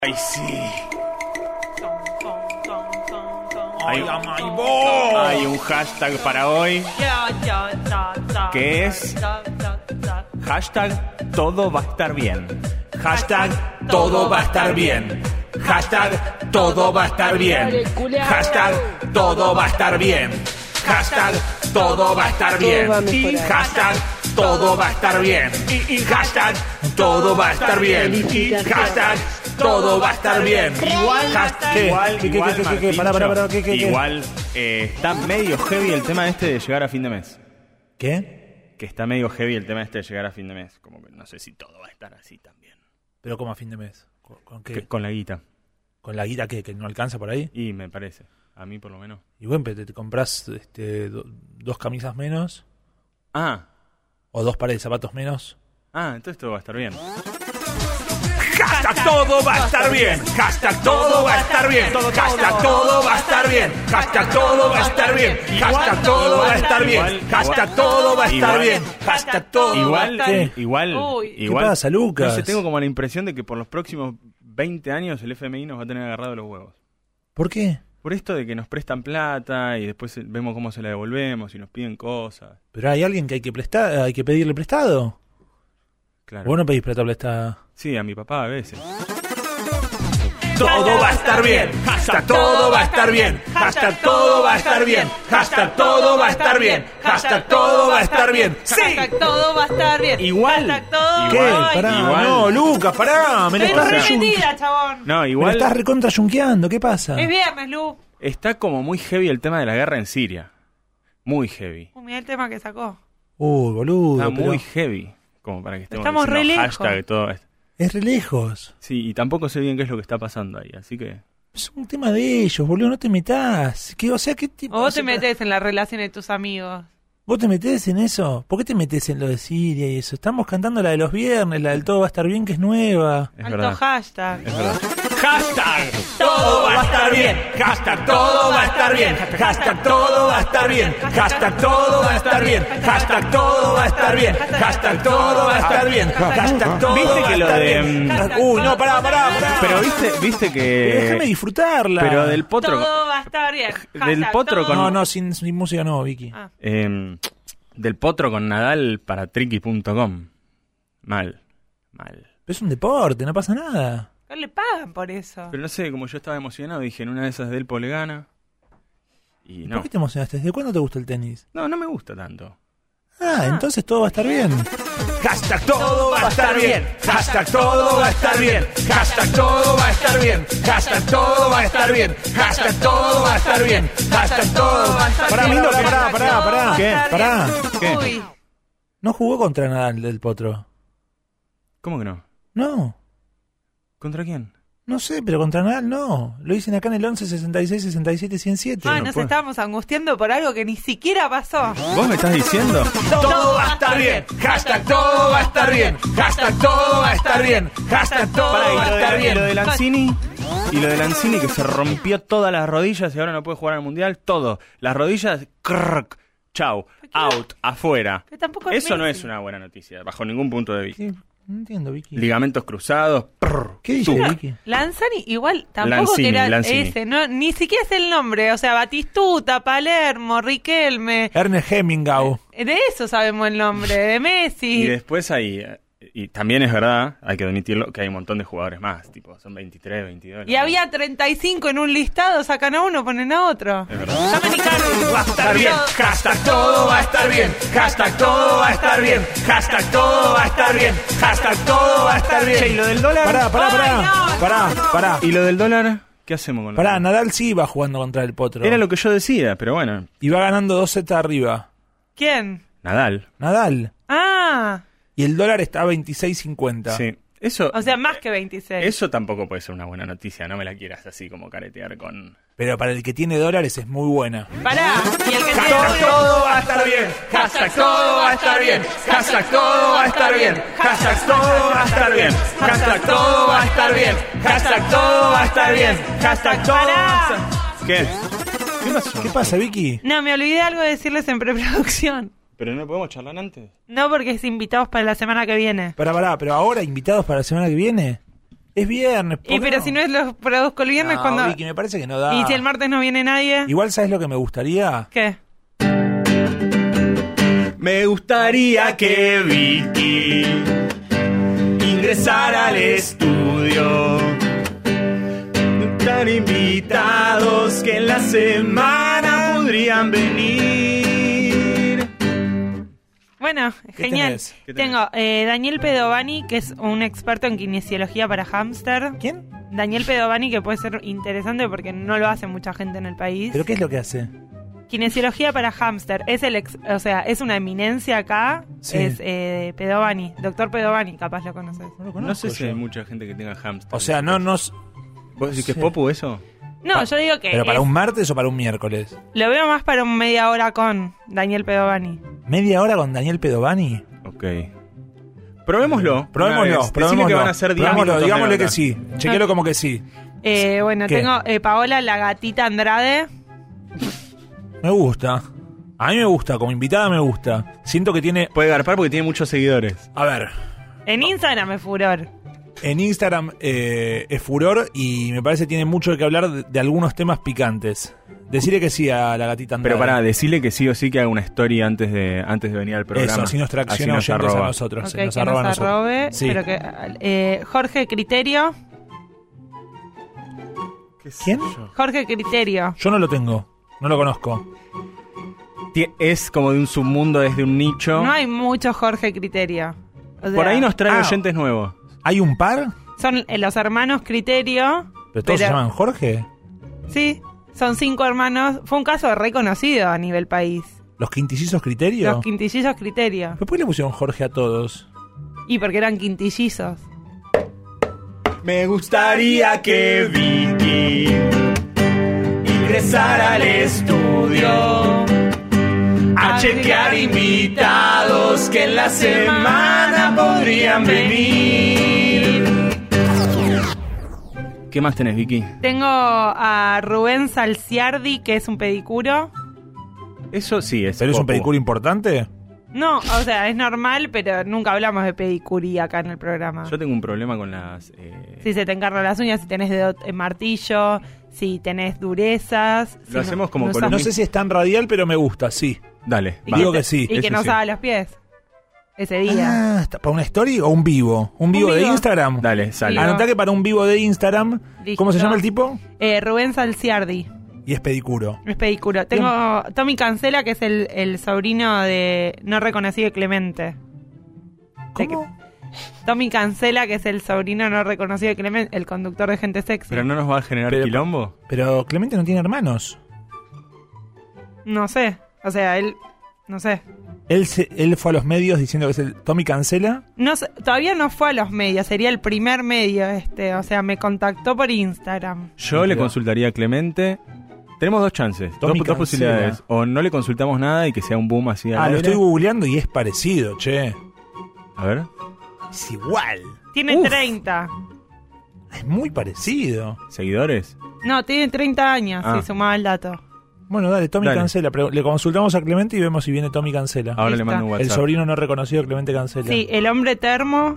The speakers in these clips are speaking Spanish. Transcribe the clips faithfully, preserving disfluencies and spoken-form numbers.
Ay, sí. Hay, hay un hashtag para hoy que es hashtag todo va a estar bien. Hashtag todo va a estar bien. Hashtag todo va a estar bien. Hashtag todo va a estar bien. Hashtag todo va a estar bien. Y hashtag todo va a estar bien. Y hashtag todo va a estar bien. Y hashtag todo va a estar bien. Igual, ¿Qué? igual, ¿Qué, qué, igual, qué, qué, qué? Martincho, Pará, pará, pará, ¿qué, qué, qué? igual eh, está medio heavy el tema este de llegar a fin de mes. ¿Qué? Que está medio heavy el tema este de llegar a fin de mes. Como que no sé si todo va a estar así también. Pero como a fin de mes. ¿Con, con qué? Que, con la guita. ¿Con la guita qué? ¿Que no alcanza por ahí? Y me parece. A mí por lo menos. Y bueno, pero te, te compras este, do, dos camisas menos. Ah. O dos pares de zapatos menos. Ah, entonces todo va a estar bien. Hashtag todo va a estar bien. Hashtag todo va a estar bien. Hashtag todo va a estar bien. Hashtag todo va a estar bien. Hashtag todo va a estar bien. Hashtag todo va a estar bien. Hashtag todo. Igual, ¿Qué? igual, Uy. igual. ¿Qué pasa, Lucas? No sé, tengo como la impresión de que por los próximos veinte años el F M I nos va a tener agarrado los huevos. ¿Por qué? Por esto de que nos prestan plata y después vemos cómo se la devolvemos y nos piden cosas. Pero hay alguien que hay que prestar, hay que pedirle prestado. Claro. Vos no pedís plata prestada. Sí, a mi papá a veces. Todo va a estar bien. Hashtag todo va a estar bien. Hashtag todo va a estar bien. Hashtag todo va a estar bien. Hashtag todo va a estar bien. Sí. Hashtag todo va a estar bien. Igual. Hashtag todo. ¿Qué? Ay, Pará, igual. no, Lucas, pará. Me la Estoy estás, reyun- remetida, chabón. No, me la igual estás recontra yunqueando. ¿Qué pasa? Es viernes, Lu. está como muy heavy el tema de la guerra en Siria. Muy heavy. Uh, mirá el tema que sacó. Uy, boludo. Está pero muy heavy. Como para que estemos Estamos re diciendo lejos. hashtag todo esto. Es re lejos. Sí, y tampoco sé bien qué es lo que está pasando ahí, así que... Es un tema de ellos, boludo. No te metás. ¿Qué, o sea, ¿qué tipo? O vos o sea, te metés en la relación de tus amigos. ¿Vos te metés en eso? ¿Por qué te metés en lo de Siria y eso? Estamos cantando la de los viernes, la del todo va a estar bien, que es nueva. Es Alto verdad. hashtag. Es verdad. Hashtag todo va a estar bien. Hashtag todo va a estar bien. Hashtag todo va a estar bien. Hashtag todo va a estar bien. Hashtag todo va a estar bien. Hashtag todo va a estar bien. Hashtag todo ¿Viste va que a lo estar de, bien. mm, Uy, no, pará, pará, pará. Pero viste, viste Pero déjame que... disfrutarla. Pero del potro... Todo va a estar bien. Del Hashtag potro todo- con- No, no, sin, sin música no, Vicky. Ah. eh, del potro con Nadal para Triki punto com. Mal. Mal. Pero es un deporte, no pasa nada. No le pagan por eso. Pero no sé, como yo estaba emocionado, dije, en una de esas del Po le gana. Y no. ¿Por qué te emocionaste? ¿Desde cuándo te gusta el tenis? No, no me gusta tanto. Ah, entonces todo va a estar bien. Hashtag todo va a estar bien. Hashtag todo va a estar bien. Hashtag todo va a estar bien. Hashtag todo va a estar bien. Hashtag todo va a estar bien. Hashtag todo va a estar Pará, bien. Milo, pará, pará, pará. ¿Qué? Pará. ¿Qué? Uy. No jugó contra Nadal del Potro. ¿Cómo que no? No, ¿Contra quién? no sé, pero contra Nadal no. Lo dicen acá en el once sesenta y seis sesenta y siete ciento siete. Ah, no nos puedo. estábamos angustiando por algo que ni siquiera pasó. ¿Vos me estás diciendo? Todo va a estar bien. Hashtag todo va a estar bien. Hashtag todo va a estar bien. Hashtag todo Pará, y va a lo de, estar y lo de bien. Lanzini, y lo de Lanzini que se rompió todas las rodillas y ahora no puede jugar al Mundial, todo. Las rodillas, crrr, chau, out, afuera. Pero tampoco es Eso no Messi. es una buena noticia, bajo ningún punto de vista. ¿Qué? No entiendo, Vicky. Ligamentos cruzados, prrr, ¿Qué dice, tú. Vicky? Lanzani igual tampoco Lanzini, que era Lanzini. ese, no, ni siquiera es el nombre, o sea, Batistuta, Palermo, Riquelme, Ernest Hemingway. de eso sabemos el nombre, de Y Messi. después hay, eh, y también es verdad, hay que admitirlo, que hay un montón de jugadores más, tipo, son veintitrés, veintidós. Y había treinta y cinco en un listado, sacan a uno, ponen a otro. Es verdad. Llamen Icardi. Va a estar bien. Hashtag todo va a estar bien. Hashtag todo va a estar bien. Hashtag todo va a estar bien. Hashtag todo va a estar bien. Che, ¿y lo del dólar? Pará, pará, Ay, pará. no, Pará, pará. ¿Y lo del dólar? ¿Qué hacemos con lo Pará, del- Nadal sí iba jugando contra el Potro. Era lo que yo decía, pero bueno, Y va ganando dos sets arriba. ¿Quién? Nadal. Nadal. Ah, Y el dólar está a veintiséis cincuenta. Sí. Eso, o sea, más que veintiséis. eso tampoco puede ser una buena noticia, no me la quieras así como caretear con... Pero para el que tiene dólares es muy buena. Pará, y el que Hashtag tiene... todo va a estar bien. Hashtag todo va a estar bien. Hashtag todo va a estar bien. Hashtag todo va a estar bien. Hashtag todo va a estar bien. Hashtag todo va a estar bien. Hashtag todo va a estar... ¿Qué? ¿Qué pasó? ¿Qué pasa, Vicky? No, me olvidé algo de decirles en preproducción. ¿Pero no podemos charlar antes? No, porque es invitados para la semana que viene. Pará, pará, pero ahora invitados para la semana que viene. Es viernes. ¿por Y qué pero no? si no es lo produzco el viernes No, cuando... Vicky, me parece que no da. Y si el martes no viene nadie... Igual, ¿sabes lo que me gustaría? ¿Qué? Me gustaría que Vicky ingresara al estudio. Están invitados que en la semana podrían venir. Bueno, ¿Qué genial. tenés? ¿Qué tenés? Tengo eh, Daniel Pedovani, que es un experto en kinesiología para hámster. ¿Quién? Daniel Pedovani, que puede ser interesante porque no lo hace mucha gente en el país. ¿Pero qué es lo que hace? Kinesiología para hámster. Es el ex- o sea, es una eminencia acá. Sí. Es eh, Pedovani, doctor Pedovani, capaz lo conoces. No lo No conozco sé si yo. hay mucha gente que tenga hamster. O sea, no nos... ¿Vos decís que es Sí. popu eso? No, Pa- yo digo que ¿Pero para es- un martes o para un miércoles? lo veo más para un media hora con Daniel Pedovani. ¿Media hora con Daniel Pedovani? Ok. Probémoslo. Probémoslo, Una vez. Decime probémoslo. que van a ser diez Probémoslo, minutos de digámosle nota. que sí. Chequéalo como que sí. Eh, bueno, ¿Qué? tengo eh, Paola la gatita Andrade. Me gusta. A mí me gusta, como invitada me gusta. Siento que tiene... Puede garpar porque tiene muchos seguidores. A ver, En Instagram es furor. en Instagram eh, es furor y me parece que tiene mucho que hablar de, de algunos temas picantes. Decirle que sí a la gatita Andrade. Pero pará, decirle que sí o sí que haga una story antes de antes de venir al programa. Eso, si nos Así tracciona nos oyentes a arroba. nosotros. Ok, se nos que arroba a nos nosotros. arrobe. Sí. Pero que, eh, Jorge Criterio. ¿Qué sé ¿Quién? yo? Jorge Criterio. Yo no lo tengo, no lo conozco. Tie- Es como de un submundo, es de un nicho. No hay mucho Jorge Criterio. O sea, Por ahí nos trae Ah. oyentes nuevos. ¿Hay un par? Son eh, los hermanos Criterio. ¿Pero todos se pero- llaman Jorge? Sí, son cinco hermanos. Fue un caso reconocido a nivel país. ¿Los quintillizos Criterio? Los quintillizos Criterio. ¿Pero por qué le pusieron Jorge a todos? Y porque eran quintillizos. Me gustaría que Vicky ingresara al estudio a chequear invitados que en la semana podrían venir. ¿Qué más tenés, Vicky? Tengo a Rubén Salciardi, que es un pedicuro. Eso sí, es ¿Pero es un popu. pedicuro importante? No, o sea, es normal, pero nunca hablamos de pedicuría acá en el programa. Yo tengo un problema con las... eh, Si se te encarnan las uñas, si tenés dedo en martillo, si tenés durezas. si Lo hacemos como no con usas- No sé si es tan radial, pero me gusta, sí. Dale, y va. Digo te- que sí. Y que Ese no sí. usaba los pies. Ese día. Ah, ¿está ¿para una story o un vivo? ¿Un vivo, de vivo. Instagram? Dale, sale. Vivo. Anotá que para un vivo de Instagram, Listo. ¿cómo se llama el tipo? Eh, Rubén Salciardi. Y es pedicuro. Es pedicuro. Tengo Tommy Cancela, que es el, el sobrino de no reconocido de Clemente. ¿Cómo? Tommy Cancela, que es el sobrino no reconocido de Clemente, el conductor de Gente Sexy. ¿Pero no nos va a generar Pero- quilombo? Pero Clemente no tiene hermanos. No sé. O sea, él... No sé. Él, se- él fue a los medios diciendo que es el Tommy Cancela. No sé, todavía no fue a los medios, sería el primer medio este, o sea, me contactó por Instagram. Yo le Mira. consultaría a Clemente. Tenemos dos chances, dos, Tommy dos Cancela. posibilidades. O no le consultamos nada y que sea un boom así al Ah, lo aire. estoy googleando y es parecido, che. A ver. Es igual. Tiene Uf. treinta. Es muy parecido. ¿Seguidores? No, tiene treinta años, Ah. si sumaba el dato. Bueno, dale, Tommy Dale. Cancela. Pre- Le consultamos a Clemente y vemos si viene Tommy Cancela. Ahora le Listo. mando un El WhatsApp. sobrino no reconocido de Clemente Cancela. Sí, el hombre termo.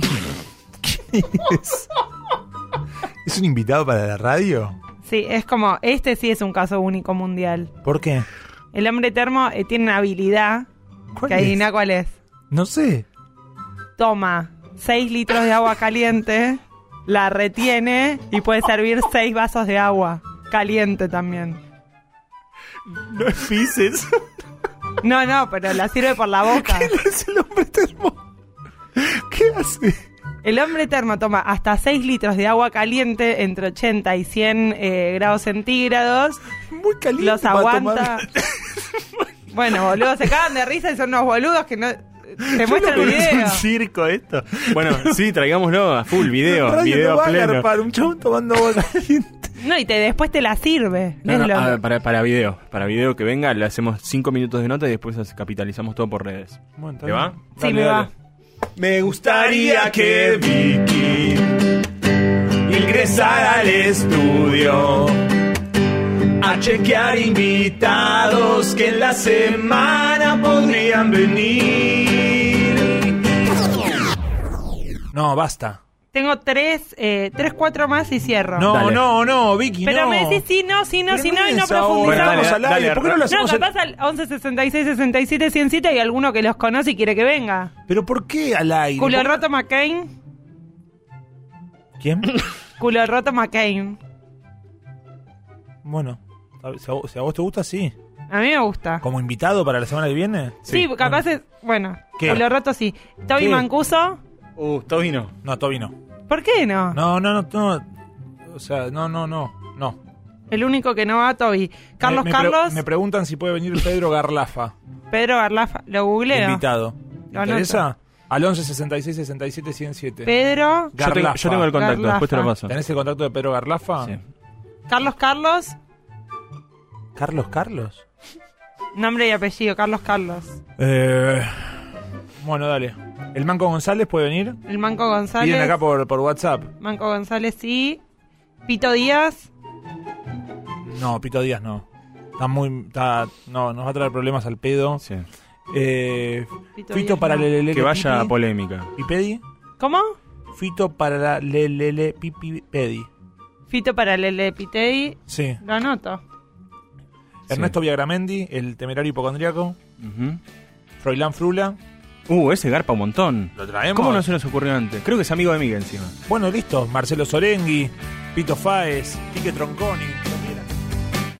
es? ¿Es un invitado para la radio? Sí, es como, este sí es un caso único mundial. ¿Por qué? El hombre termo eh, tiene una habilidad, ¿Cuál que es? adivina cuál es. No sé. Toma seis litros de agua caliente, la retiene y puede servir seis vasos de agua. Caliente también. No es Pisces. No, no, pero la sirve por la boca. Es el hombre termo. ¿Qué hace? El hombre termo toma hasta seis litros de agua caliente entre ochenta y cien eh, grados centígrados. Muy caliente. Los para aguanta. tomar. Bueno, boludo, se cagan de risa y son unos boludos que no... Te muestran el Es video. un circo esto. Bueno, sí, traigámoslo a full, video, Radio video no va a pleno. garpar, un chabón tomando agua caliente. No, y te, después te la sirve. No, Es no, lo- a ver, para, para video, para video que venga, le hacemos cinco minutos de nota y después hace- capitalizamos todo por redes. Bueno, está ¿Te bien. va? Sí, Dale, me dale. va. Me gustaría que Vicky ingresara al estudio a chequear invitados que en la semana podrían venir. No, basta. Tengo tres, eh, tres, cuatro más y cierro. No, Dale. no, no, Vicky, Pero no. me decís sí, no, sí, no, Pero sí, no, y no es ahora. profundizamos. Bueno, dale, Estamos al aire. dale, ¿Por qué no lo No, hacemos? en- capaz al once sesenta y seis sesenta y siete cien siete hay alguno que los conoce y quiere que venga. ¿Pero por qué al aire? Culo ¿Por- roto McCain. ¿Quién? Culo roto McCain. Bueno, si a, vos, si a vos te gusta, sí. A mí me gusta. ¿Como invitado para la semana que viene? Sí, capaz es... Bueno, ¿Qué? culo roto sí. Toby ¿Qué? Mancuso. Uh, Tobino. No, Toby no. ¿Por qué no? No, no, no, no. O sea, no, no, no. No. El único que no va, Toby. Carlos me, me pre- Carlos. me preguntan si puede venir Pedro Garlafa, Pedro Garlafa. Lo googleo. invitado. ¿Te Lo anoto. interesa? Al once sesenta y seis sesenta y siete cien siete. Pedro. Yo tengo, Garlafa. yo tengo el contacto, Garlafa. después te lo paso. ¿Tenés el contacto de Pedro Garlafa? Sí. Carlos Carlos. ¿Carlos Carlos? Nombre y apellido. Carlos Carlos. Eh, bueno, dale. ¿El Manco González puede venir? El Manco González. Piden acá por, por WhatsApp. Manco González sí. Pito Díaz. No, Pito Díaz no. Está muy... Está, no, nos va a traer problemas al pedo. Sí. Eh, Pito Fito Díaz, para no. Lelele Que vaya a Pipi. polémica. ¿Pipedi? ¿Cómo? Fito para la Lelele Pipipedi. Fito para Lele Pitei. Sí. Lo anoto. Ernesto Viagramendi, el temerario hipocondriaco. Ujú. Froilán Frula. Uh, ese garpa un montón. ¿Lo traemos? ¿Cómo no se nos ocurrió antes? Creo que es amigo de Miguel encima. Bueno, listo. Marcelo Sorengui, Pito Faes, Quique Tronconi.